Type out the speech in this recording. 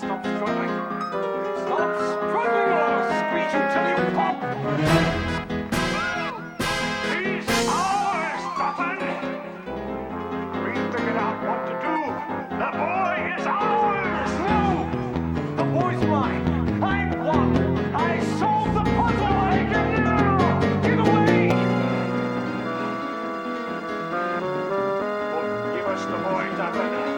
Stop struggling. Stop struggling or I'll squeeze you till you pop. He's ours, Duffin. We figured out what to do. The boy is ours. No! The boy's mine. I won. I solved the puzzle. I can now. Give away. Give us the boy, Duffin.